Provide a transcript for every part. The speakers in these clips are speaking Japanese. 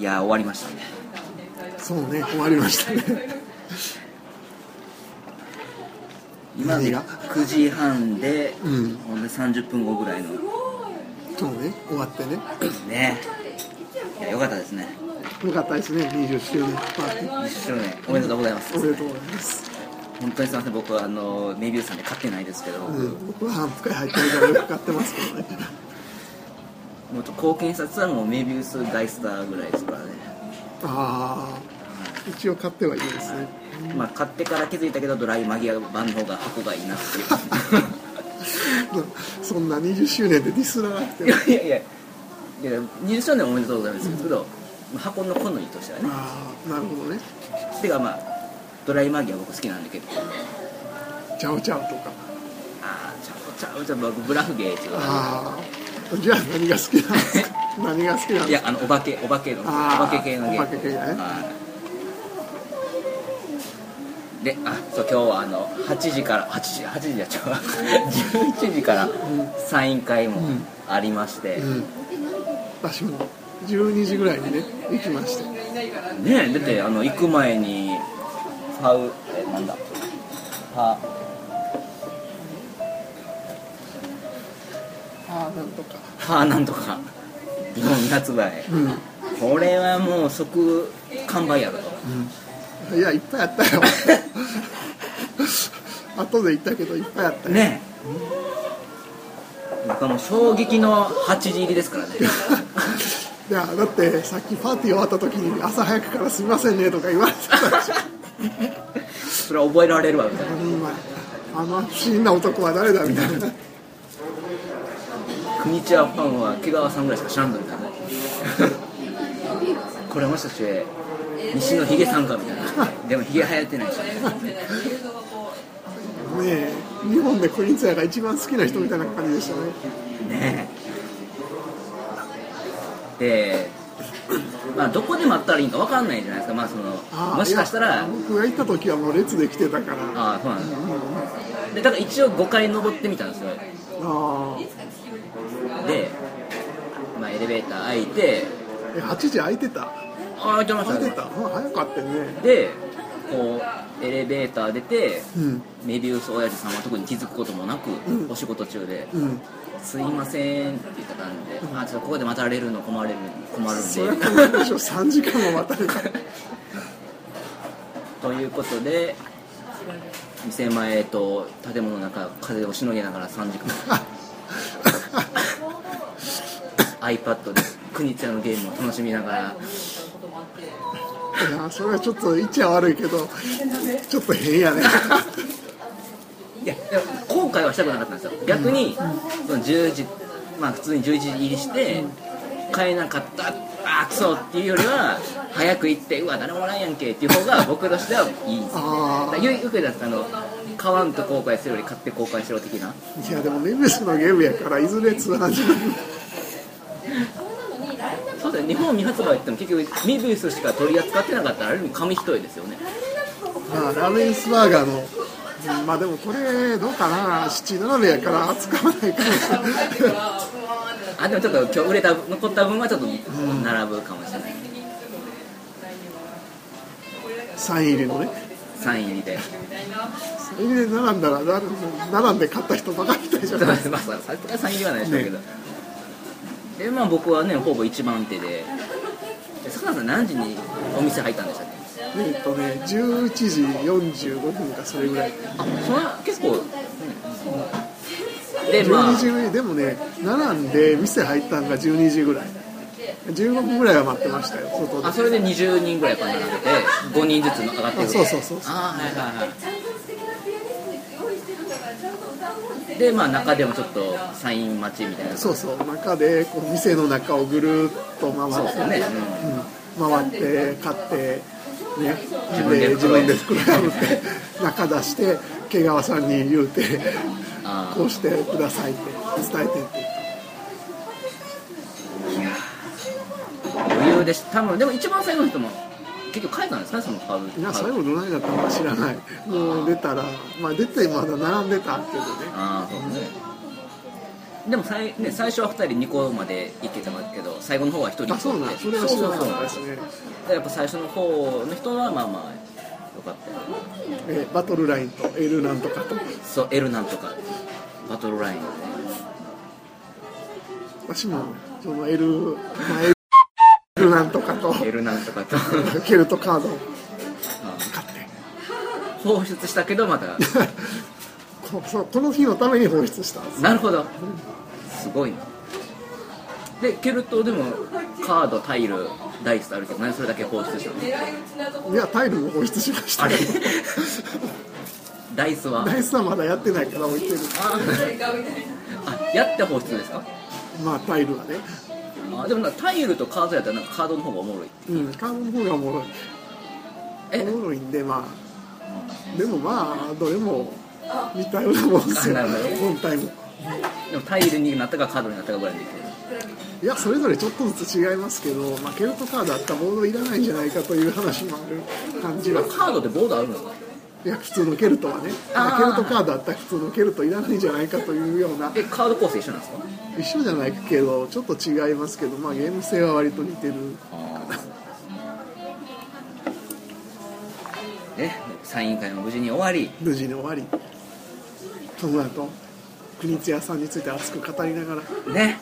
いや終わりましたね。 そうね、終わりましたね。 今で9時半で、ほんで30分後ぐらいのそうね、終わってね。 ね。いやよかったですね。 よかったですね、20周年パーティー。 20周年おめでとうございます。 おめでとうございます。 本当にすみません、僕はメビウスさんで買ってないですけど、 僕は反復会入ってるからよく買ってますけどね。 もっと貢献したやつはもうメビウスガイスターぐらいですからね。 ああ、一応買ってはいいですね。 まあ買ってから気づいたけどドライマギア版の方が箱がいいなっていうそんな20周年でディスらなくても。 いや20周年おめでとうございますけど、箱の好みとしてはね。 ああ、なるほどね。 てかまあドライマギア僕好きなんで結構。 チャオチャオとか。 ああ、ちゃう僕ブラフゲーっていう。 ああ、じゃあ何が好きなんですか。何が好きなんですか。 いやお化けのお化け系のゲーム。 お化け系ね。 で、そう今日は8時から8時やっちゃう11時からサイン会もありまして、 私も12時ぐらいにね行きましてね。だって行く前になんだなんとか日本発売、これはもう即完売やろと、 いやいっぱいあったよ後で言ったけどいっぱいあったよね。なんかもう衝撃の8時入りですからねいやだってさっきパーティー終わった時に朝早くからすみませんねとか言われてたでしょそれは覚えられるわみたいな、 不思議な男は誰だみたいな国千葉ファンは毛川さんぐらいしか知らんのみたいなこれもしかして西野ヒゲさんかみたいなでもヒゲ流行ってないしねえ日本で国津屋が一番好きな人みたいな感じでしたね。 ねえで、まあどこで待ったらいいか分かんないじゃないですか。まあもしかしたら僕が行った時はもう列で来てたから。 ああそうなんです、でだから一応5階登ってみたんですよ。で、まあ、エレベーター開いて 8時開いてた。 開いてましたね。 早かったよね。 でこうエレベーター出て、メビウス親父さんは特に気づくこともなく、お仕事中で、すいませんって言った感じで、ちょっとここで待たれるの困るんでそれは困るでしょ3時間も待たれたということで店前と建物の中風をしのげながら3時間iPad で国津屋のゲームを楽しみながらいやそれはちょっと言っちゃ悪いけどちょっと変やねいや後悔はしたくなかったんですよ。逆に、その10時まあ普通に11時入りして買えなかったクソっていうよりは早く行ってうわ誰もおらんやんけっていう方が僕としてはいいですよく言った買わんと後悔するより買って後悔しろ的な。 いやでもメビウスのゲームやからいずれ通販じゃないそうだよ、日本未発売っても結局メビウスしか取り扱ってなかったらある意味紙一重ですよね。 ラーメンスバーガーのまあでもこれどうかな7並べやから扱わないかもしれないでもちょっと今日残った分はちょっと並ぶかもしれない、 サイン入りのねサイン入りでサイン入りで並んだら並んで買った人バカみたいじゃないですか。 まあさっきはサイン入りはないでしょうけど、でまあ僕はねほぼ一番手で坂田さん何時にお店入ったんでしたっけ。 11時45分かそれぐらい。 それは結構、でまあ 12時でもね並んで店入ったのが12時ぐらい15分ぐらいは待ってましたよ外で。 それで20人ぐらい並んでて5人ずつ上がってくる。 そうでまあ中でもちょっとサイン待ちみたいな。 そう中でこう店の中をぐるっと回ってね、回って買ってね、自分で袋破って中出して毛川さんに言うてこうしてくださいって伝えてって余裕で多分でも一番最後の人も結局書いたんですかねそのカード。 いや最後どないだったのか知らない。もう出たらまあ出てまだ並んでたけどね。 そうね。 でも最初は2人2個までいけたけど最後の方は1人あ、そうなん、それは知らなかったですね。 やっぱ最初の方の人はまあまあよかったよ。 バトルラインと L なんとかと、 そう L なんとかバトルラインね。 私もその L なんとかと L なんとかとケルトカードを買って放出したけどまたこの日のために放出したんです。 なるほど、すごいな。でケルトでもカード、タイル、ダイスあるけど何それだけ放出したの？ いや、タイルも放出しましたあれけどダイスはまだやってないから置いてる。 あ、やって放出ですか？ まあタイルはね、 でもタイルとカードやったらなんかカードの方がおもろい。 カードの方がおもろいんで、まあでもまあどれも似たようなもんですよ、本体も。 でもタイルになったかカードになったかぐらいでいける。 いや、それぞれちょっとずつ違いますけど、まあ、ケルトカードあったらボードいらないんじゃないかという話もある感じは。 カードってボードあるんですか？ いや、普通のケルトはね、ケルトカードあったら普通のケルトいらないんじゃないかというような。 カード構成一緒なんですか？ 一緒じゃないけどちょっと違いますけど、まあ、ゲーム性は割と似てる。 サイン会も無事に終わり、 その後国津屋さんについて熱く語りながらね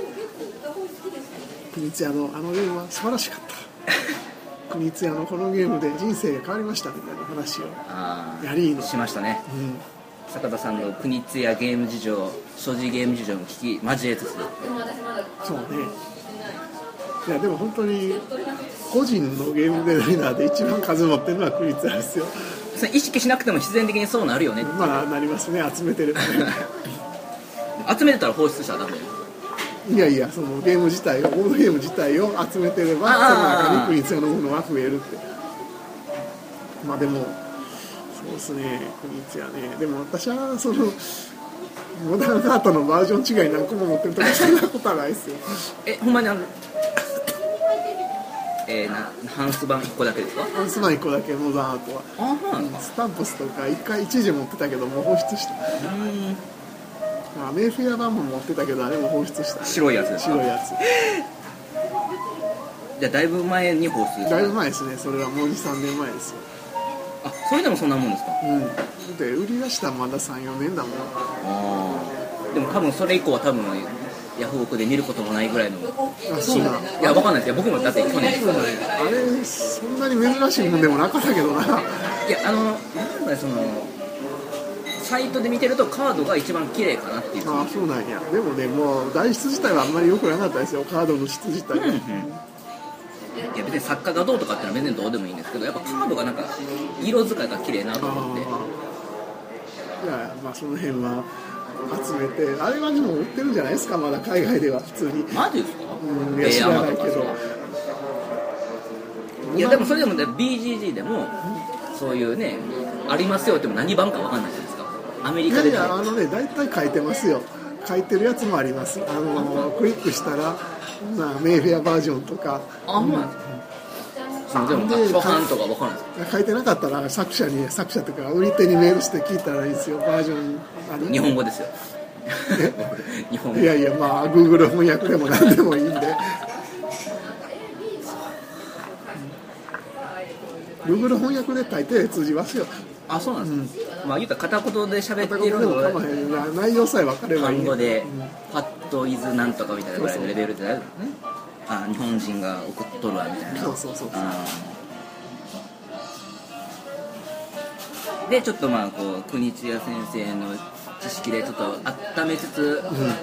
国津屋のあのゲームは素晴らしかった国津屋のこのゲームで人生が変わりましたみたいな話をやりしましたね、坂田さんの国津屋ゲーム事情、所持ゲーム事情も聞き交えつつ。 そうね。いやでも本当に個人のゲームデザイナーで一番数持ってるのは国津屋ですよ。 それ意識しなくても自然的にそうなるよね。 まあなりますね、集めてればね集めてたら放出したらダメよ。 いやいや、そのゲーム自体を、ボードゲーム自体を集めてればその中に国津屋のものが増えるって。まあでもそうですね、国津屋ね。でも私はそのモダンアートのバージョン違い何個も持ってるとかそんなことはないですよほんまにハンス版1個だけですか？ ハンス版1個だけ、モダンアートは。スタンプスとか一時持ってたけどもう放出した。メイフェア版も持ってたけどあれも放出した。 白いやつですか？ 白いやつ。 じゃあだいぶ前に放出した。 だいぶ前ですね、それはもう 2,3 年前ですよ。 それでもそんなもんですか？ で売り出したらまだ 3,4 年だもん。 でも多分それ以降は多分ヤフオクで見ることもないぐらいの。 そうだ。 いや、わかんないですよ。僕もだって去年。 あれそんなに珍しいもんでもなかったけどな。いや、なんかそのサイトで見てるとカードが一番綺麗かなっていう。 そうなんや。でもね、もう台質自体はあんまり良くなかったですよ、カードの質自体は。 いや別に作家がどうとかってのは別にどうでもいいんですけど、やっぱカードがなんか色使いが綺麗なと思って。いや、まあその辺は集めて、あれはでも売ってるんじゃないですか、まだ海外では普通に。 マジですか？ いや知らないけど。 いやでもそれでもね、BGG でもそういうねありますよっても何版かわかんないじゃないですか。アメリカで。 いや大体書いてますよ。書いてるやつもあります。クリックしたら、メイフェアバージョンとか。 でも初版とかわかんないですか？ 書いてなかったら作者とか売り手にメールして聞いたらいいですよ。バージョン日本語ですよ。日本語。 いやいや、まあ Google 翻訳でも何でもいいんで。Google 翻訳で書いて通じますよ。 そうなんですか。まあ言ったら片言で喋ってるのが内容さえ分かればいい。 単語でパッとイズなんとかみたいなぐらいのレベルであるのね。日本人が送っとるわみたいな。 そう。 でちょっとまあこう国津屋先生の知識でちょっと温めつつ、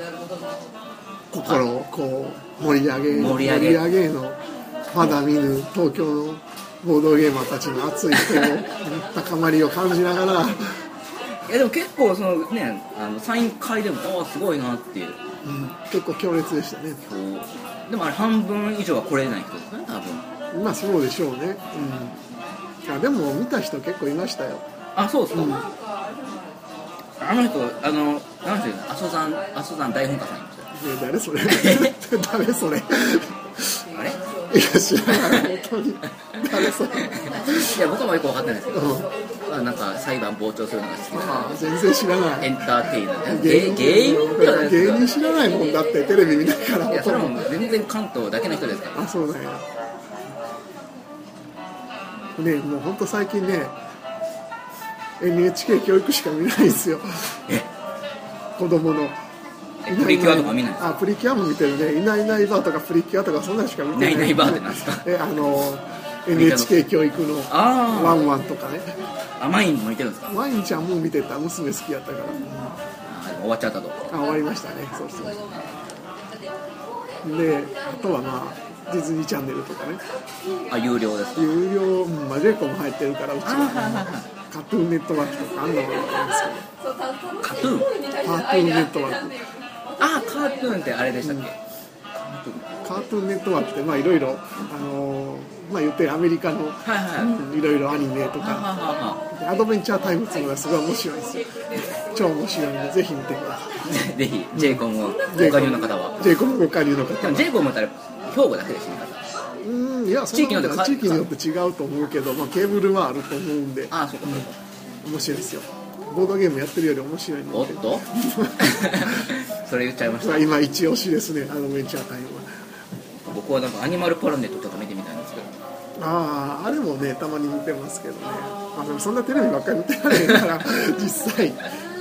心をこう盛り上げのまだ見ぬ東京のボードゲーマーたちの熱い高まりを感じながら。いやでも結構そのねサイン会でもすごいなっていう、 結構強烈でしたね。 でもあれ半分以上は来れない人ですね、多分。 まあそうでしょうね。でも見た人結構いましたよ。 そうですか。あの人阿蘇山大噴火さんいましたよ。 誰それ誰それあれいや知らない、本当に誰それ。 いや僕もよく分かってないですけど、 なんか裁判傍聴するのが好きなあ全然知らないエンターテイナー芸人ではないですか。 芸人知らないもんだってテレビ見ないからいやそれはもう全然関東だけの人ですから。 あそうなんやねもうほんと最近ね NHK 教育しか見ないんですよ子供のプリキュアとか見ないんですか。 あプリキュアも見てるねいないいないばーとかプリキュアとかそんなのしか見てないいないいないばーってなんですか。 NHK 教育のワンワンとかね甘いのも見てるんですか。 ワインちゃんも見てた娘好きやったから終わっちゃったと。 終わりましたねそうであとはまあディズニーチャンネルとかね有料ですか。 有料まあジェイコも入ってるからうちはカトゥーンネットワークとかあんなのがあるんですカトゥーンけどカートゥーンネットワークカートゥーンってあれでしたっけ。 カートゥーンネットワークってまあいろいろまあ言ってアメリカのいろいろアニメとかアドベンチャータイムっていうのがすごい面白いんですよ超面白いのでぜひ見てくださいぜひ J コムをご加入の方は J コムご加入の方はでも J コムだったら兵庫だけですね。 いや地域によって違うと思うけど、まあ、ケーブルはあると思うんでそうかそうか面白いですよボードゲームやってるより面白いのでおっとそれ言っちゃいました。 今一押しですねアドベンチャータイムは僕はなんかアニマルプラネットとか見てみたいんですけど。 あれもねたまに見てますけどね、まあ、でもそんなテレビばっかり見てないから実際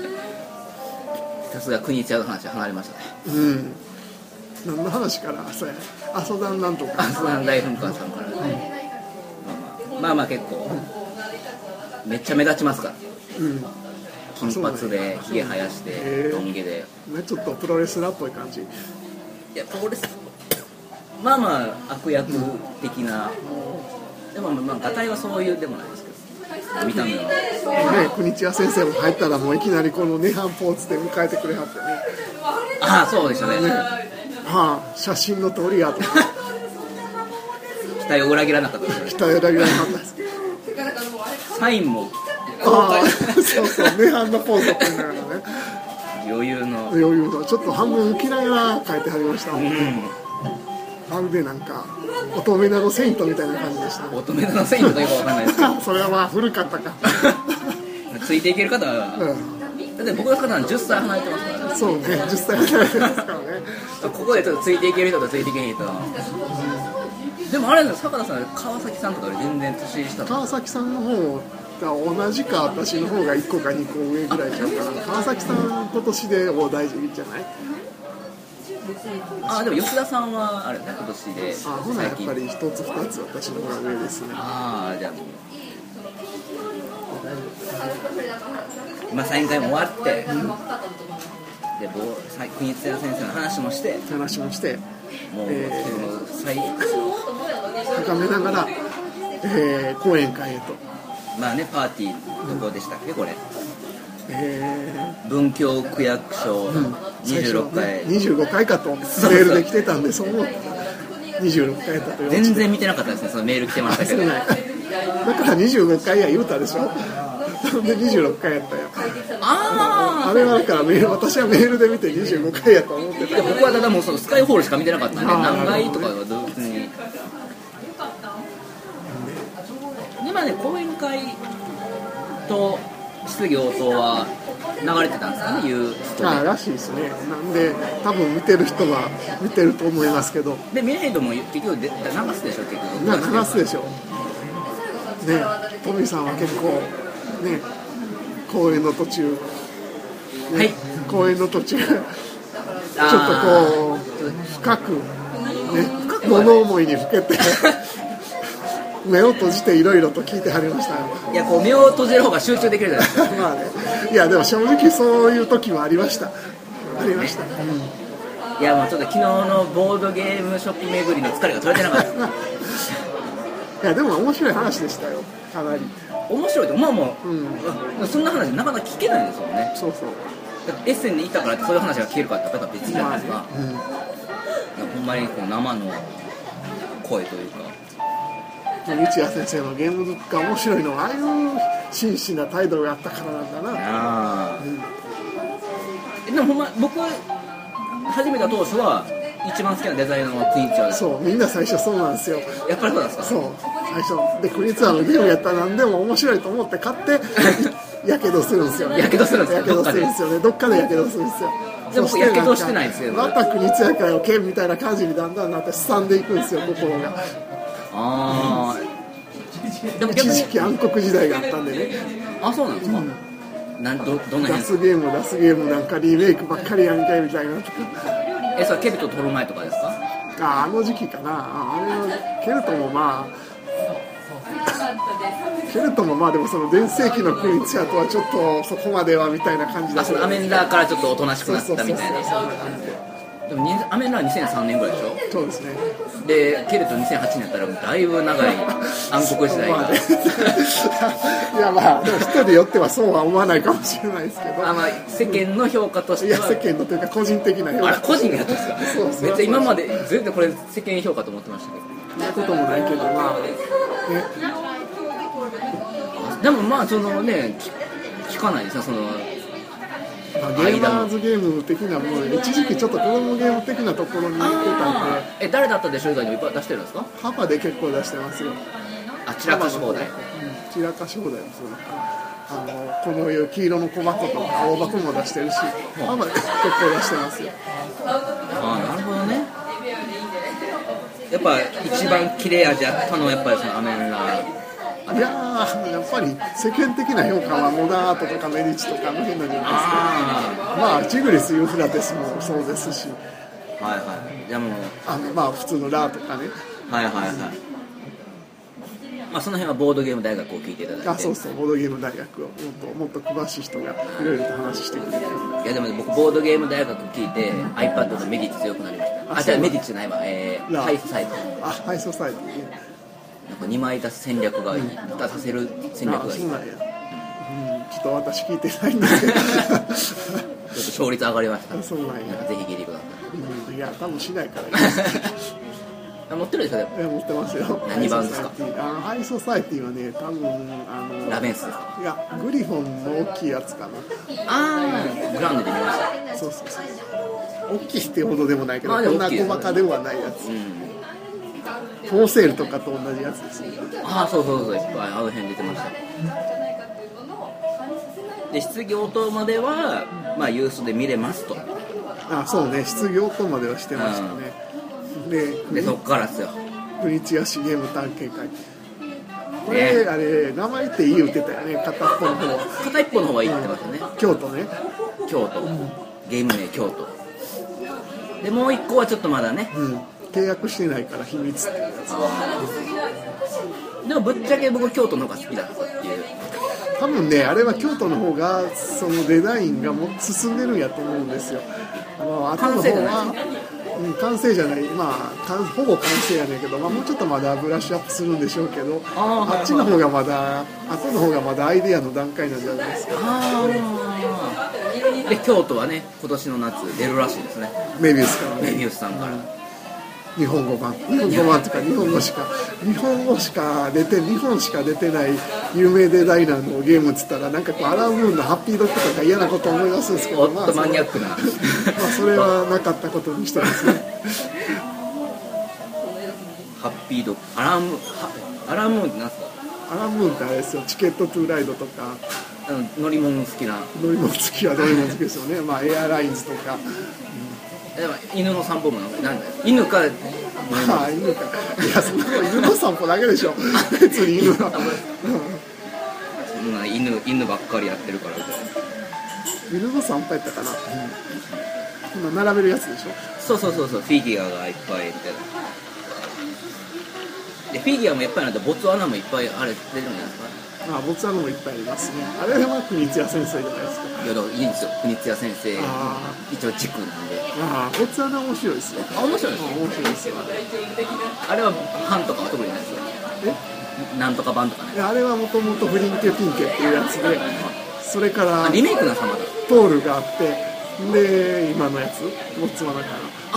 さすが国津屋の話は離れましたね。 何の話からそうや阿蘇山なんとか阿蘇山大噴火さんからね、まあ結構めっちゃ目立ちますから、金髪でひげ生やしてロン毛で、 ちょっとプロレスラーっぽい感じ。 いやプロレスまあ悪役的な、でもガタイはそういうでもないですけど見た目はね。 国津屋先生も入ったらもういきなりこの涅槃ポーズで迎えてくれはってね。 そうでしたね。 写真の通りやと期待を裏切らなかったですね。 期待を裏切らなかったです。 サインもそう涅槃のポーズって言いながらね余裕のちょっと半分浮きながら書いてはりましたもんね。まるでなんか乙女座のセイントみたいな感じでしたね。 乙女座のセイントというかわかんないですけどそれはまあ古かったかついていける方は、だって僕の方は10歳離れてますからね。 そうね10歳離れてますからねここでちょっとついていける人とついていけない人、でもあれ坂田さん川崎さんとかより全然年下。 川崎さんの方が同じか私の方が1個か2個上ぐらいちゃうから川崎さん今年で大大事じゃない。 でも吉田さんはあれね今年でほなやっぱり1つ2つ私の方が上ですね。 じゃあサイン会も終わって、で国津屋先生の話もしてもう高めながら、講演会へとパーティーどこでしたっけこれ、文京区役所26階、 25階かとメールで来てたんでそう思ったら26階だと全然見てなかったですね。そのメール来てましたけどだから25階や言うたでしょで26回やったよ。あれはだから私はメールで見て25回やと思ってた。 僕はただもうそのスカイホールしか見てなかったんで何階とかは別に。今ね講演会と質疑応答は流れてたんですかねいうらしいですね。なんで多分見てる人は見てると思いますけど。 で見ない人も結局流すでしょ結局。 流すでしょ。ねトミーさんは結構。公演の途中、公演の途中ちょっとこう深く物思いにふけて目を閉じていろいろと聞いてはりました。 いやこう目を閉じる方が集中できるじゃないですかいやでも正直そういう時もありました。 いやもうちょっと昨日のボードゲームショップ巡りの疲れが取れてなかったいやでも面白い話でしたよ。かなり面白いってそんな話なかなか聞けないんですよね。 そうだからエッセンでいたからってそういう話が聞けるかって方は別じゃないですか。ほんまにこう生の声というか道谷先生のゲームが面白いのはああいう真摯な態度があったからなんだな。 でもほんま僕初めて当初は一番好きなデザイナーのクイーンチャーです。 そう、みんな最初そうなんですよ。 やっぱりそうなんですか。 そう最初でクリーンツアーのゲームやったら何でも面白いと思って買ってやけどするんですよね。 やけどするんですよ。 やけどするんですよね。どっかでやけどするんですよ。 でも僕やけどしてないですよ。 また国津屋かよけみたいな感じにだんだんなってすさんでいくんですよ、心が。 ああ。でも一時期暗黒時代があったんでね。 あ、そうなんですか。どんな辺？ 出すゲームなんかリメイクばっかりやんかいみたいな。 それケルト取る前とかですか？ あの時期かな。あれはケルトもまあ。ケルトもまあでもその全盛期のクリーンチャーとはちょっとそこまではみたいな感じだけど、アメンラーからちょっとおとなしくなったみたいな。でもアメンラー2003年ぐらいでしょ。 そうですね。 でケルト2008年やったらだいぶ長い暗黒時代がいやまあでも人によってはそうは思わないかもしれないですけど、 まあ世間の評価としては、 いや世間のというか個人的な評価。 あれ個人がやったんですか。 そうめっちゃ今まで全然これ世間評価と思ってましたけど。 そんなこともないけどまあね。 でもまあそのね聞かないですよその。 まあ、ゲーマーズゲーム的なもので一時期ちょっと子供ゲーム的なところに行ってたんで。 誰だったでしょう以外にもいっぱい出してるんですか？ ハパで結構出してますよ。 散らかし放題。 散らかし放題もそうだからこの黄色の小箱とか青箱も出してるし、ハパで結構出してますよ。 なるほどね。やっぱ一番切れ味あったのはやっぱりそのアメンラー。 いややっぱり世間的な評価はモダンアートとかメディチとかあの辺なんじゃないですか。まあチグリス・ユーフラテスもそうですし、 はいはい。じゃあもうまあ普通のラーとかね。 はいはいはい。まあその辺はボードゲーム大学を聞いていただいて。 あ、そうそう、ボードゲーム大学をもっと詳しい人がいろいろと話してくれて。 いやでもね、僕ボードゲーム大学聞いて iPad のメディッツ強くなりました。じゃあメディッツじゃないわ、ハイソサイト。 ハイソサイト。 なんか2枚出す戦略がいい、出させる戦略がいい。 そうなんや。ちょっと私聞いてないんですけど。ちょっと勝率上がりました。 そうなんや。 ぜひ聞いてください。いや多分しないから。 持ってるでしょ。 持ってますよ。 何番ですか？ ハイソサイティはね、多分ラベンスですか？ いやグリフォンの大きいやつかな。 グラウンドで見ました。 そう大きいってほどでもないけど、こんな細かではないやつ。フォーセールとかと同じやつですね。 そういっぱいあの辺出てました。で質疑応答まではまあユースで見れますと。 そうね、質疑応答まではしてましたね。 でそっからですよ。 国津屋市ゲーム探検会。これ、あれ名前っていい言ってたよね。片っぽの方は。 片一方の方は言ってましたね。 京都ね。 京都。ゲーム名京都。でもう一個はちょっとまだね。 契約してないから秘密っていうやつ。でもぶっちゃけ僕京都の方が好きだったっていう。 多分ね、あれは京都の方がそのデザインがもっと進んでるんやと思うんですよ。あとの方は完成じゃない、ほぼ完成やねんけど、もうちょっとまだブラッシュアップするんでしょうけど、あっちの方がまだ、後の方がまだアイデアの段階なんじゃないですか。 で京都はね、今年の夏出るらしいですね。 メビウスからね。 メビウスさんから。 日本語版とか日本しか出てない有名デザイナーのゲームっつったらなんかアラームーンのハッピードッグとか嫌なこと思い出すんですけど、 マニアックなそれはなかったことにしてですね。 ハッピードッグアラームーンって何ですか？ アラームーンってあれですよ、チケットトゥーライドとか乗り物好きな乗り物好きですよね。エアラインズとか、 犬の散歩もなんだよ。犬か犬か。いや、そんなの犬の散歩だけでしょ。別に犬は。 犬ばっかりやってるからみたいな。 犬の散歩やったかな。今並べるやつでしょ。 そうフィギュアがいっぱいみたいな。でフィギュアもいっぱいなんでボツワナもいっぱいあれ出るんじゃないですか。 ボツワナもいっぱいありますね。あれは国津屋先生じゃないですか。 いやだからいいんですよ、国津屋先生。一応地区なんで。 ボツワナ面白いですよ。 面白いですよ。 面白いですよ。 あれは版とかは特にないですよ。なんとか版とかね。 あれはもともとフリンケピンケっていうやつで、それからリメイクなさまだ。 ポールがあって、で今のやつボツワナから。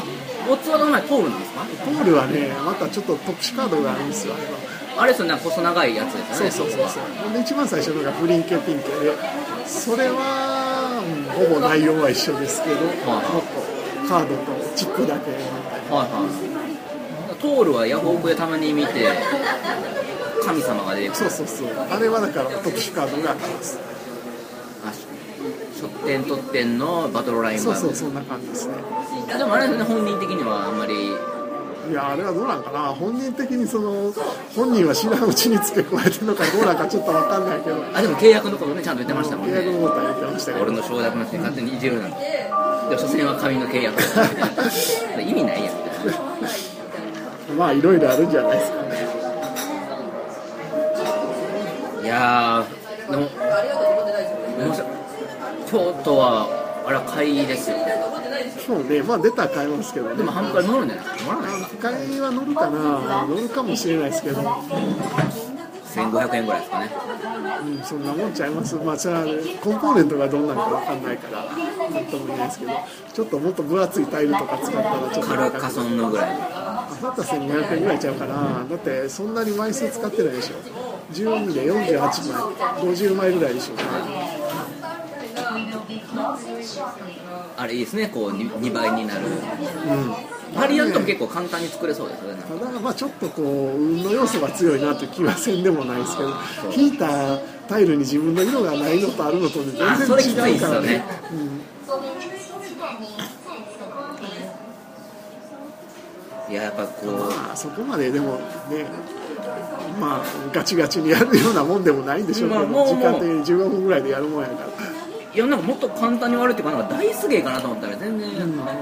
ボツワナの前ポールなんですか？ ポールはね、またちょっと特殊カードがあるんですよ。 あれですよね、細長いやつですよね。 そうで一番最初のがフリンケピンケで、それは、ほぼ内容は一緒ですけど、もっとカードとチップだけみたいな。 はいはい。トールはヤフオクでたまに見て神様が出てくる。 そうあれはだから特殊カードがあります。 初点取点のバトルラインそうそんな感じですね。 でもあれですね、本人的にはあんまり。 いやあれはどうなんかな、本人的に本人は知らんうちに付け加えてるのかどうなんかちょっと分かんないけど、 でも契約のことねちゃんと言ってましたもんね。 契約のことは言ってましたけど、 俺の承諾なしで勝手にいじるなんて、でも所詮は紙の契約意味ないやんまあいろいろあるんじゃないですかね。 いやーでも京都はあれは買いですよ。 そうね、まあ出たら買いますけどね。 でも半分乗るんじゃない？乗らない？ 半分は乗るかな、乗るかもしれないですけど、 1500円ぐらいですかね。 そんなもんちゃいます。まあそれはコンポーネントがどんなのか分かんないからなんとも言えないですけど、ちょっともっと分厚いタイルとか使ったらちょっとカルカソンのぐらい。 だったら1500円ぐらいちゃうかな。だってそんなに枚数使ってないでしょ。12で48枚、50枚ぐらいでしょうね。 あれいいですね、こう 2倍になる、バリアントも結構簡単に作れそうですよね。 ただまあちょっとこう運の要素が強いなという気はせんでもないですけど、引いたタイルに自分の色がないのとあるのと全然違うからね。 いややっぱこう、 まあ、そこまででもね、まあガチガチにやるようなもんでもないんでしょうけど、時間的に15分ぐらいでやるもんやから。 いやなんかもっと簡単に割るっていうか、なんかダイス芸かなと思ったら全然あんなもんかな。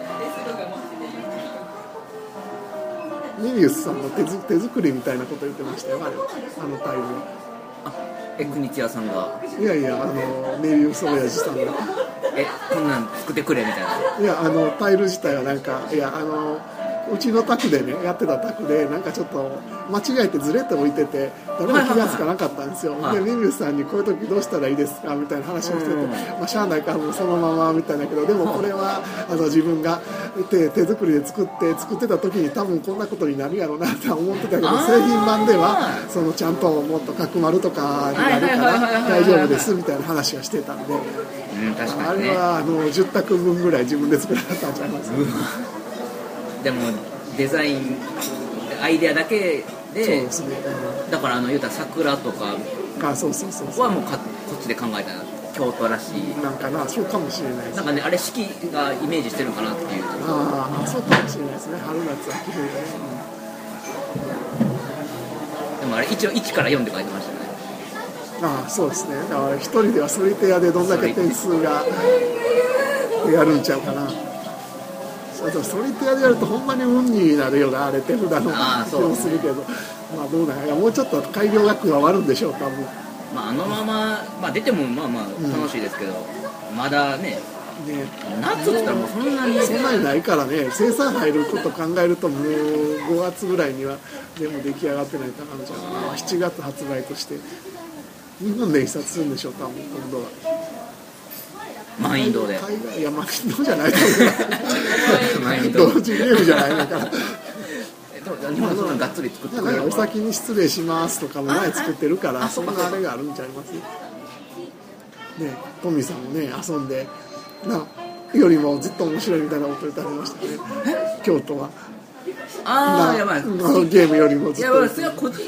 メビウスさんの手作りみたいなこと言ってましたよ、あのタイル。 国津屋さんが。 いやメビウス親父さんがこんなん作ってくれみたいな。 いやタイル自体はなんか、いやうちの宅でねやってた宅でなんかちょっと間違えてずれて置いてて誰も気がつかなかったんですよ。でメビウスさんにこういう時どうしたらいいですかみたいな話をしてて、まあしゃあないからもうそのままみたいなけど、でもこれは自分が手作りで作ってた時に多分こんなことになるやろうなとは思ってたけど、製品版ではちゃんともっと角丸とかになるから大丈夫ですみたいな話はしてたんで、 確かにね、 あれは10択分ぐらい自分で作られたんちゃいますか。 でもデザインアイデアだけで、そうですね、だから言うたら桜とかはもうこっちで考えた京都らしいなんかな、そうかもしれないです。 なんかね、あれ四季がイメージしてるのかなっていう。 そうかもしれないですね。春夏秋冬ね。 でもあれ一応1から4で書いてましたね。 そうですね。だから一人ではソリティアでどんだけ点数がやるんちゃうかな。ソリティアでやるとほんまに運になるよな、あれ手札の気もするけど、まあどうなんや、もうちょっと改良が加わるんでしょう多分。 まあまま出てもまあ楽しいですけど、まだね、夏って言ったらもうそんなにないからね、生産入ること考えるともう5月ぐらいにはでも出来上がってないかなじゃあ7月発売として日本で印刷するんでしょう多分今度は。 満員堂で。 いや満員堂じゃないと思う。同時ゲームじゃないのかな。 日本そんながっつり作ってくれる。 お先に失礼しますとかも前作ってるから、そんなあれがあるんちゃいますね。トミーさんもね遊んでよりもずっと面白いみたいなこと言ってありましたね。京都はやばい。 ゲームよりもずっと。 いやそれは個人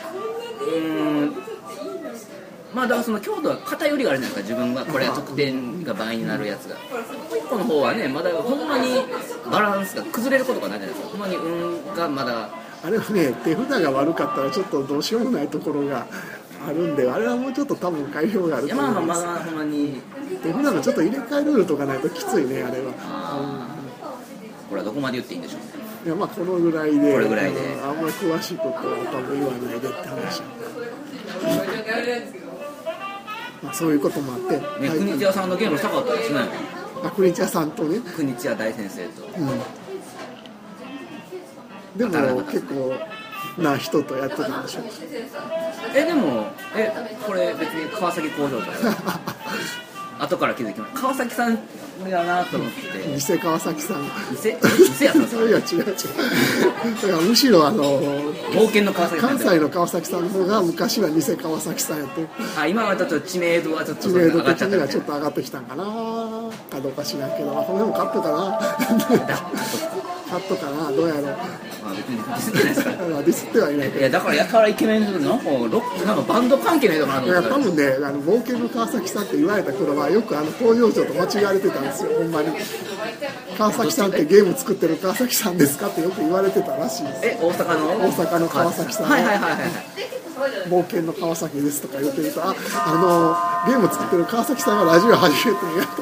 まあだからその京都は偏りがあるじゃないですか。自分がこれは得点が倍になるやつが、1個の方はねまだほんまにバランスが崩れることがないじゃないですか。ほんまに運がまだあれはね、手札が悪かったらちょっとどうしようもないところがあるんで、あれはもうちょっと多分改良があると思います。 まだほんまに手札のちょっと入れ替えルールとかないときついね、あれは。 これはどこまで言っていいんでしょう。 いやまあこのぐらいで、 これぐらいであんまり詳しいことは多分言わないでって話。まあそういうこともあって、 国津屋さんのゲームしたかったですね。 国津屋さんとね、 国津屋大先生と、 でも結構な人とやってたんでしょう。 でもこれ別に川崎工場じゃない後から気づきました。川崎さんれだなと思って偽川崎さん偽やったんですかいや違うだからむしろ冒険の川崎さん関西の川崎さんの方が昔は偽川崎さんやって今はちょっと知名度はちょっと知名度上がっちゃった的にはちょっと上がってきたんかなかどうか知らんけどこの辺もカットかなカットかなどうやろう別にディスってないですからディスってはいないけどいやだからやたらイケメンとなんかバンド関係ないのかなといや思ったら多分ね冒険の川崎さんって言われた頃はよく東洋町と間違われてたんですよほんまに川崎さんってゲーム作ってる川崎さんですかってよく言われてたらしいです大阪の川崎さんはい冒険の川崎ですとか言ってるとゲーム作ってる川崎さんがラジオ始めてるやと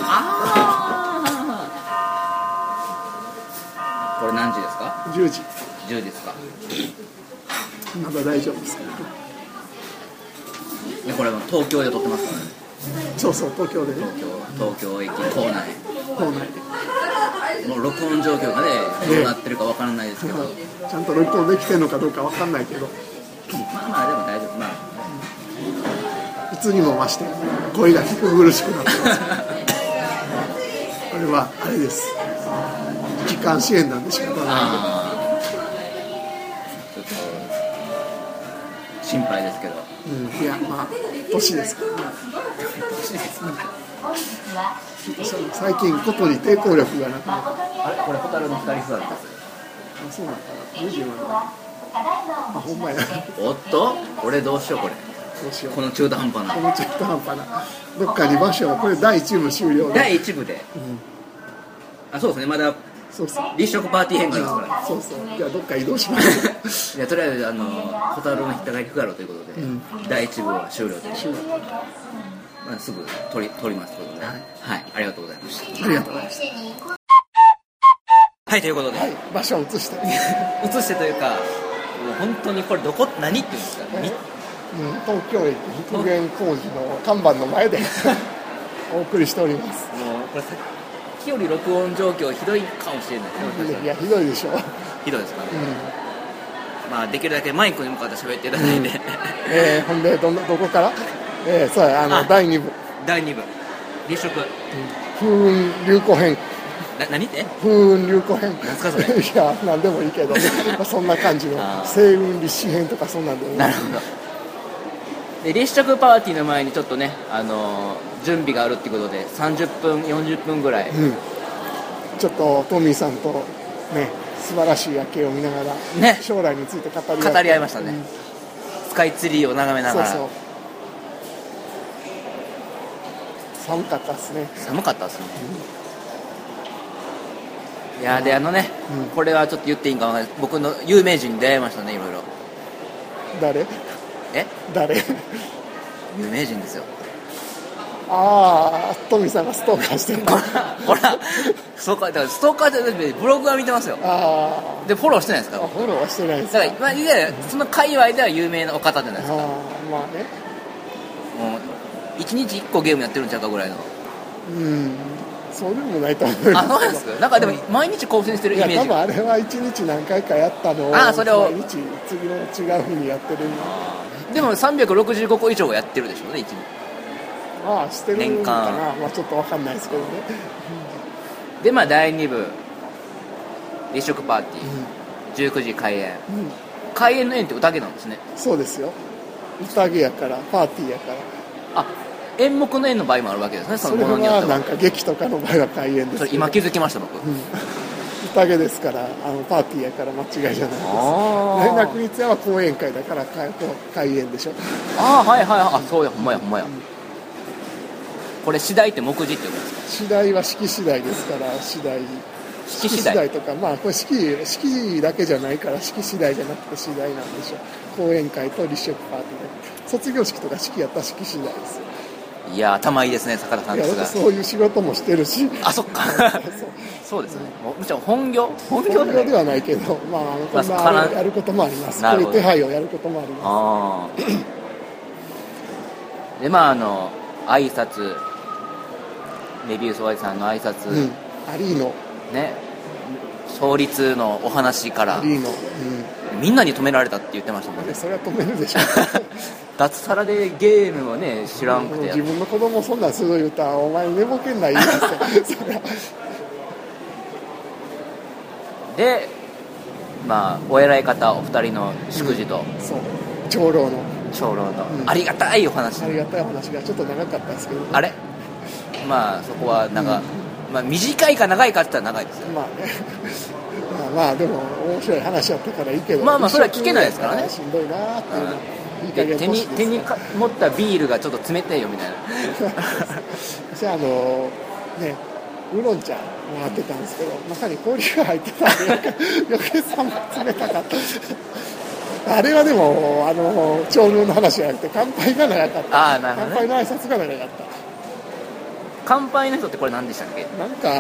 これ何時ですか 10時 10時ですかまだ大丈夫ですかいやこれは東京で撮ってますからねそう東京でね東京駅構内でもう録音状況がねどうなってるかわからないですけど、 ちゃんと録音できてるのかどうかわかんないけどまあでも大丈夫いつにも増して声が聞く苦しくなってますこれはあれです気管支炎なんで仕方ないちょっと心配ですけど、 いや年ですから最近ことに抵抗力がなくなってこれホタルの光フラグですそうなんかな20はほんまやおっと俺どうしようこれどうしようこの中途半端なこの中途半端などっかに場所これ第1部終了で第1部で、そうですねまだそう立食パーティー編がありますからそうじゃあどっか移動しますいやとりあえずホタルの光フラグということで、第1部は終了というすぐ撮りますということで、はいありがとうございましたありがとうございましたはいということで、 場所を移して移してというかもう本当にこれ何って言うんですか、 東京駅復元工事の看板の前でお送りしておりますもうこれさっきより録音状況ひどいかもしれないですねいやひどいでしょひどいですかね、できるだけマイクに向かって喋っていただいて、 ほんでどこからそうや第2部立食、 風雲流行編何って風雲流行編何すかそれいや何でもいいけどそんな感じの星雲立志編とかそんなんでもなるほどで立食パーティーの前にちょっとね、準備があるっていうことで30分40分ぐらい、 ちょっとトミーさんとね素晴らしい夜景を見ながら、 ね、 将来について語り合いましたね、スカイツリーを眺めながらそう寒かったですね寒かったですね、いやでこれはちょっと言っていいんかわかんない僕の有名人に出会いましたねいろいろ誰有名人ですよトミーさんがストーカーしてるほらストーカーじゃなくてブログは見てますよでフォローしてないですかフォローはしてないですだからいやその界隈では有名なお方じゃないですかまあねもう1日1個ゲームやってるんちゃうかぐらいのそうでもないと思うそうですかなんかでも毎日更新してるイメージ多分あれは1日何回かやったのをそれを毎日次の違う日にやってるでも365個以上やってるでしょうね1日してるのかなちょっと分かんないですけどねで第2部立食パーティー、19時開演、開演の演って宴なんですねそうですよ宴やからパーティーやから演目の演の場合もあるわけですねそれはなんか劇とかの場合は開演ですけど今気づきました僕、 宴ですからパーティーやから間違いじゃないです連絡日夜は講演会だから開演でしょそうやほんまやこれ次第って目次って言うんですか次第は式次第ですから式次第とかこれ式だけじゃないから式次第じゃなくて次第なんでしょ講演会と立食パーティー卒業式とか式やったら式次第ですよいや頭いいですね坂田さんですがそういう仕事もしてるしそっかそうですねむしろ本業ではないけどこんなやることもありますこういう手配をやることもありますで挨拶メビウスおじさんの挨拶、 アリーノね創立のお話からアリーノ、 みんなに止められたって言ってましたもんね。 それは止めるでしょ脱サラでゲームはね知らんくて、 自分の子供そんなんすごい言うたらお前寝ぼけんない言い出してそれはでまあお偉い方お二人の祝辞と、 そう長老のありがたいお話、 ありがたいお話がちょっと長かったですけど、 あれまあそこはまあ短いか長いかって言ったら長いですよ。 まあねまあでも面白い話やったからいいけど、 まあそれは聞けないですからね。 しんどいなーっていうの、いい加減手に持ったビールがちょっと冷たいよみたいなじゃあねウーロン茶もらってたんですけど中に氷が入ってたんで余計冷たかったあれはでも長老の話じゃなくて乾杯が長かった。 なるほどね、 乾杯の挨拶が長かった。 乾杯の人ってこれ何でしたっけ。 なんか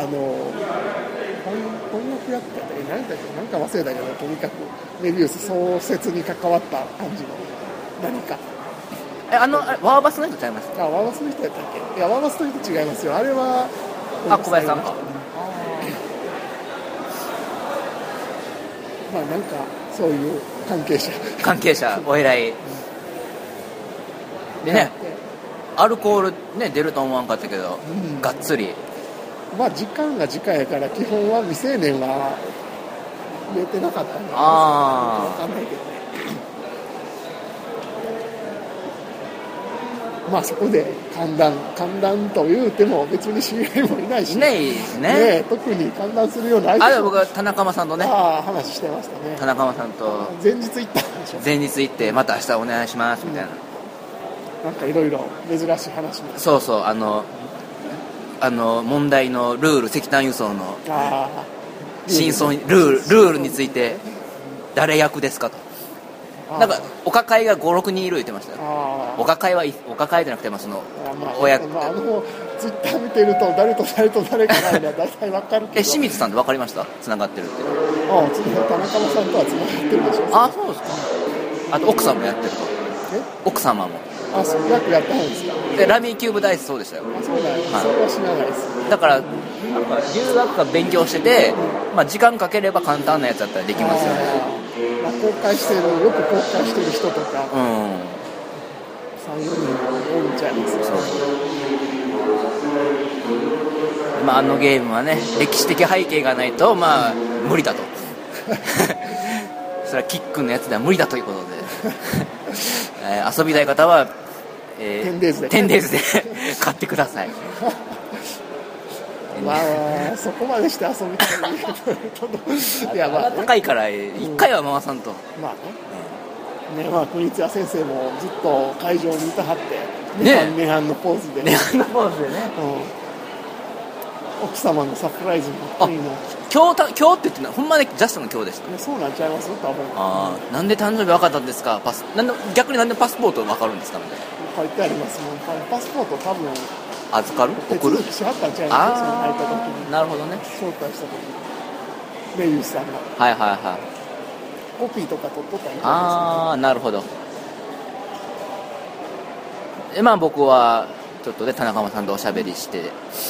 翻訳やったり何だっけ、なんか忘れたけど、とにかくメビウス創設に関わった感じの何か。 ワーバスの人ちゃいますか。 ワーバスの人やったっけ。いやワーバスの人違いますよ。あれは小林さんか。 まあなんかそういう関係者お偉いでね、アルコールね出ると思わんかったけど、がっつり。 まあ時間が時間やから基本は未成年は入れてなかったんで分かんないけどね。まあそこで寒暖と言うても別に知り合いもいないしないですね。 特に寒暖するような相手僕は田中さんとね話してましたね。 田中さんと前日行ったんでしょ。 前日行ってまた明日お願いしますみたいな、 なんかいろいろ珍しい話も。 そう問題のルール、石炭輸送の真相ルールについて誰役ですかと。なんかお抱えが 5,6 人いる言ってましたよ。お抱えじゃなくてその親、 ツイッター見てると誰と誰かなら大体分かるけど清水さんって分かりました？つながってるって。 田中さんとはつながってるでしょ。 そうですか。あと奥さんもやってると。奥様もそう役やったんですか。 でラミーキューブダイスそうでしたよ。 そうなんです、それは知らないです。 だから留学か勉強してて、時間かければ簡単なやつだったらできますよね。 よく公開してる人とか、3、4人おるんちゃいます。 あのゲームはね歴史的背景がないと無理だとそれはキックのやつでは無理だということで遊びたい方は、 10 days で買ってくださいそこまでして遊びたいいや高いから1回は回さんと。 国津屋先生もずっと会場にいたはって涅槃のポーズでね、奥様のサプライズの今日って言ってほんまにジャストの今日でした。 そうなんちゃいます多分。 なんで誕生日分かったんですか。逆になんでパスポート分かるんですかね。 書いてありますもん。パスポート多分預かる手続きしはったんちゃいますか。入った時に。 なるほどね。 招待した時にメイユスさんがコピーとか取っとったんじゃないですか。 なるほど。僕はちょっとね田中さんとおしゃべりして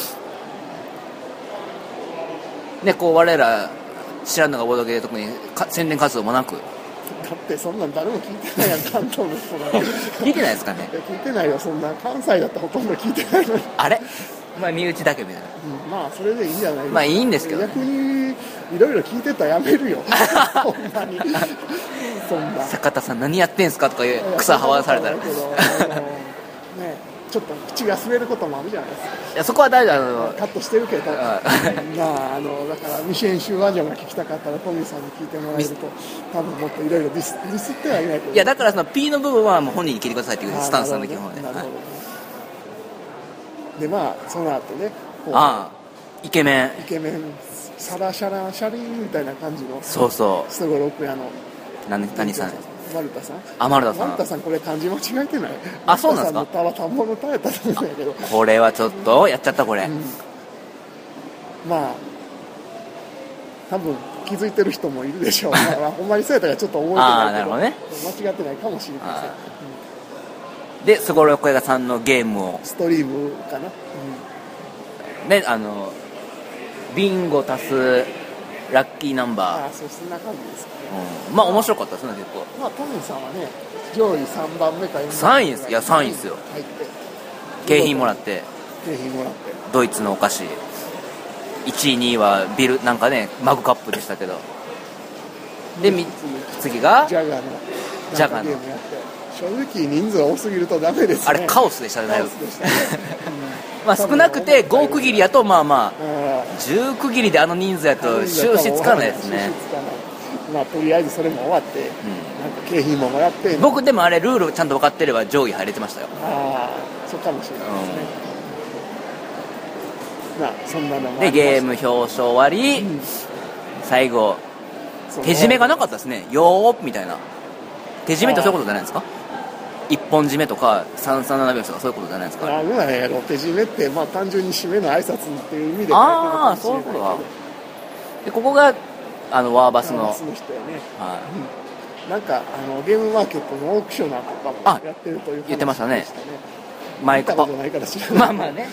ね、我ら知らんのがボードゲーで特に宣伝活動もなく。 だってそんなん誰も聞いてないやん。関東の人が聞いてないですかね。 聞いてないよ。そんな関西だったらほとんど聞いてないのに。 あれ身内だけみたいな。 それでいいんじゃないですか。 いいんですけど、 逆にいろいろ聞いてたらやめるよほんまにそんな坂田さん何やってんすかとか草はわされたらちょっと口が滑ることもあるじゃないですか。 いやそこは大丈夫。 カットしてるけどだから未編集バージョンが聞きたかったらトミーさんに聞いてもらえると多分もっといろいろディスってはいないけど。 いやだからP の部分はもう本人に聞いてくださいっていうスタンスなんだけどね。 でその後ねイケメンサラシャラシャリンみたいな感じのストゴロク屋の何さん丸田さん。 丸田さんこれ漢字間違えてない。 そうなんですか。 田んぼの田やったと思うんやけど。 これはちょっとやっちゃったこれ。 多分気づいてる人もいるでしょう。ほんまにそうやったからちょっと覚えてないけど。間違ってないかもしれません。 でスゴロク屋さんのゲームをストリームかな。 ビンゴ足すラッキーナンバー。 ああ、そう、そんな感じですかね。 まあ面白かったですね、結構。 まあトミーさんはね、上位3番目か4番目 3位です。いや3位ですよ。 入って景品もらって、 景品もらって、 ドイツのお菓子。1位2位はビルなんかね、マグカップでしたけど。で次がジャガーのジャガーのゲームやって、正直人数多すぎるとダメですね。 あれカオスでしたね。 カオスでしたね。 まあ少なくて5区切りやとまあまあうん 10区切りであの人数やと収支つかないですね。 収支つかない。まあとりあえずそれも終わって、なんか景品ももらって。 僕でもあれルールちゃんと分かってれば上位入れてましたよ。 ああ、そうかもしれないですね。まあそんなのもあでりましたゲーム表彰終わり、最後そう手締めがなかったですね。よーみたいな。手締めってそういうことじゃないですか。一本締めとか337拍子とかそういうことじゃないですか。 あぐらいやろ。手締めってまあ単純に締めの挨拶っていう意味でああ、そういうことだ。でここがワーバスの、 ワーバスの人やね。 はなんかゲームマーケットのオークショナーとかあもやってるという話言ってましたねでい、マイク見たことないから知らない。 まあまあね。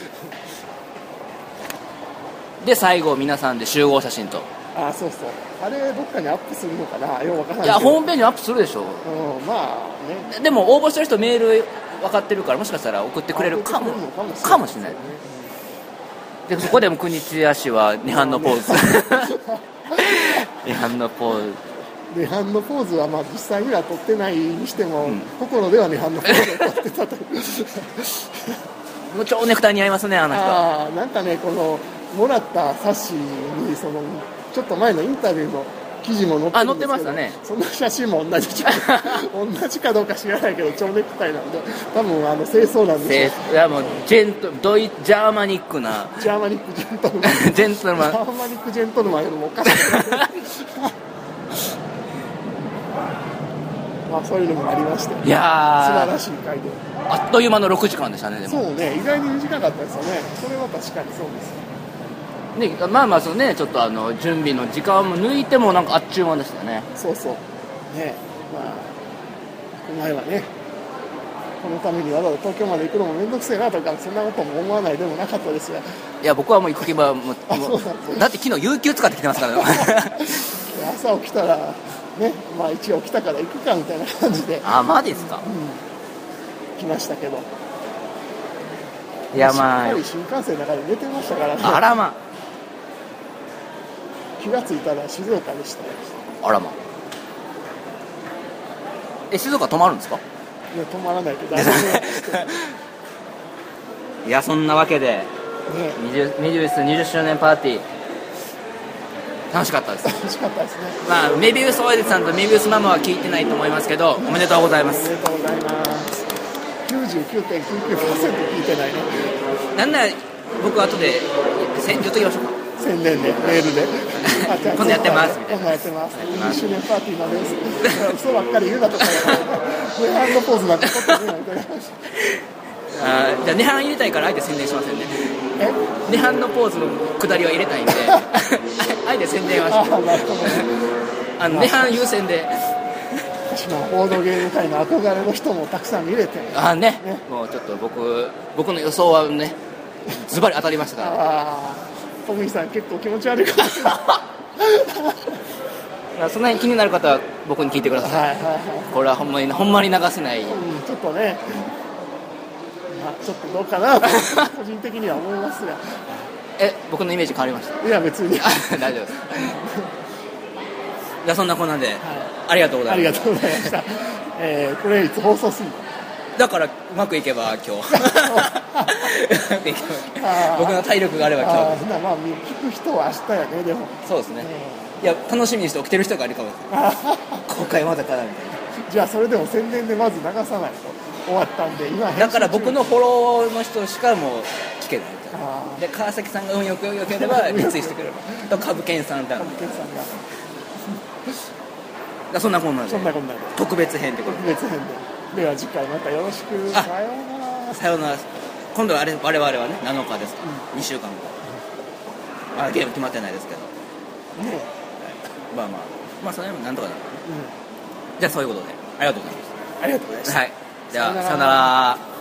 で最後皆さんで集合写真と。 あ、そうそう。あれどっかにアップするのかな。ようわからないいやホーム。 ムページにアップするでしょ。 まあね。 でも応募してる人メール分かってるからもしかしたら送ってくれるかもかもしれない。でそこでも国津屋氏は涅槃のポーズ涅槃のポーズ涅槃のポーズはまあ実際には撮ってないにしても、心では涅槃のポーズを撮ってたというもう超ネクタイ似合いますねあの人。 ああ、なんかね、このもらった冊子にそのちょっと前のインタビューの記事も載ってるんですけど、 あ載ってましたね。 その写真も同じかどうか知らないけど蝶ネクタイなんで多分清掃なんでしょう。 いやもうジャーマニックなジャーマニックジェントルマンジェントルマンジャーマニックジェントルマンよりもおかしいまあそういうのもありまして、 いや素晴らしい回で、 あっという間の6時間でしたね。でもそうね、意外に短かったですよね。それは確かにそうですね、まあまあそのねちょっと準備の時間も抜いてもなんかあっちゅう間でしたよね。 そうそうね。まあこの前はね、このためにわざわざ東京まで行くのも面倒くせえなとかそんなことも思わないでもなかったですが、 いや僕はもう行く気はもうそうなんですねだって昨日有給使ってきてますからね朝起きたらね、まあ一応来たから行くかみたいな感じであマジですか。 来ましたけど、 いやまあしっかり新幹線の中で寝てましたからね。 あらま気がついたら静岡でしたよ。 あらま静岡泊まるんですか。 いや止まらないけどいやそんなわけでね、 20周年パーティー楽しかったです。 楽しかったですね。 まあメビウス親父さんとメビウスママは聞いてないと思いますけどおめでとうございまおす。 めでとうございます。 99.99% 聞いてないね。 なんなら僕後で言っときましょうか。 宣伝でメールでじゃあ今度やってますみたいな。 今度やってます20周年パーティーまでです嘘ばっかり言うなとか上ハンドポーズなんて撮ってねみたいなじゃあ涅槃入れたいからあえて宣伝しませんね。 え涅槃のポーズの下りは入れたいんであえて宣伝はしてなるほどね。 涅槃優先で私もボードゲーム界の憧れの人もたくさん見れてねもうちょっと僕の予想はねズバリ当たりましたからトミーさん結構気持ち悪いかもしれないそんなに気になる方は僕に聞いてください。 はいはいはい、 これはほんまに流せない。 ちょっとね、まあ、ちょっとどうかなと個人的には思いますが僕のイメージ変わりました。 いや別に大丈夫ですじゃあそんなこんなんで、ありがとうございます。 ありがとうございましたこれいつ放送するのだからうまくいけば今日僕の体力があれば今日まあ聞く人は明日やね。でもそうですね、いや楽しみにして起きてる人がいるかもしれない公開まだかなみたいな。 じゃあそれでも宣伝でまず流さないと終わったんで今だから僕のフォローの人しかもう聞けないみたいな。で川崎さんが運よく良ければリツイしてくれると株券さんだ株券さんがそんなこんなで特別編ってこと特別編では次回またよろしく。さようなら。 さようなら。今度は我々はね7日ですから、2週間後ゲーム決まってないですけどね。 まあそれもなんとかなる、じゃあそういうことでありがとうございます。 ありがとうございます。 はい、じゃあさようなら。